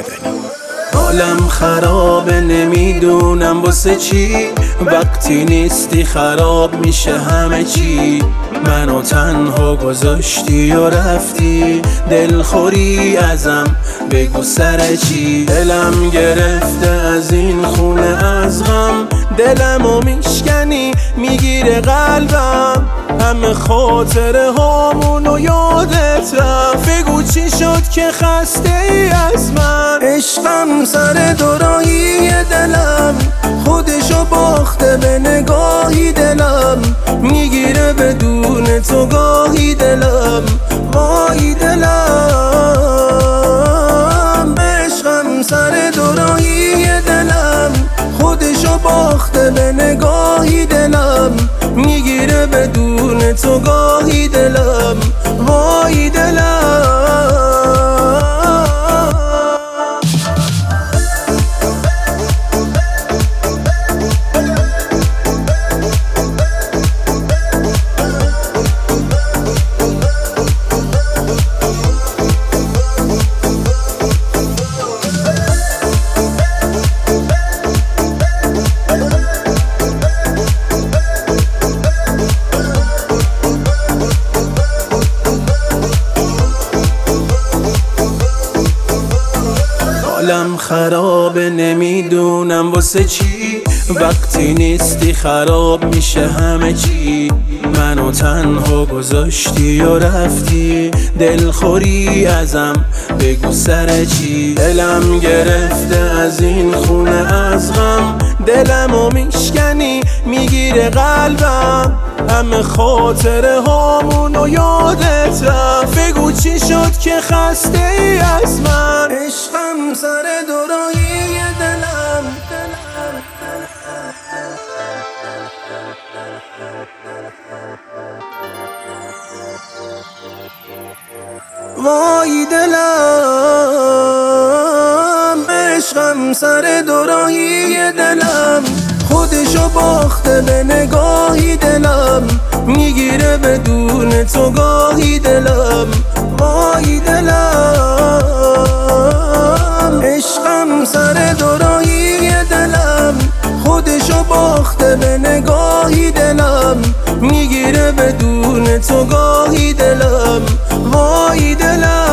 حالم خرابه نمیدونم واسه چی، وقتی نیستی خراب میشه همه چی. منو تنها گذاشتی و رفتی، دلخوری ازم بگو سر چی. دلم گرفته از این خونه از غم، دلمو میشکنی میگیره قلبم. همه خاطره هامونو یادت رفت، بگو چی شد که خسته ای از من. عشقم سر دورایی دلم، خودشو باخته به نگاهی دلم. میگیره بدون تو گاهی دلم، وای دلم. عشقم سر دورایی دلم، خودشو باخته به نگاهی دلم. میگیره بدون تو گاهی دلم، وای دلم. حالم خرابه نمیدونم واسه چی، وقتی نیستی خراب میشه همه چی. منو تنها گذاشتی و رفتی، دلخوری ازم بگو سر چی. دلم گرفته از این خونه از غم، دلمو میشکنی میگیره قلبم. همه خاطره هامونو یادت رفت، بگو چی شد که خسته ای از من. عشقم سر دورایی دلم، وای دلم. عشقم سر دورایی دلم، خودشو باخته به نگاهی دلم. میگیره بدون تو گاهی دلم، وای دلم. عشقم سر دورایی دلم، خودشو باخته به نگاهی دلم. میگیره بدون تو گاهی دلم، وای دلم.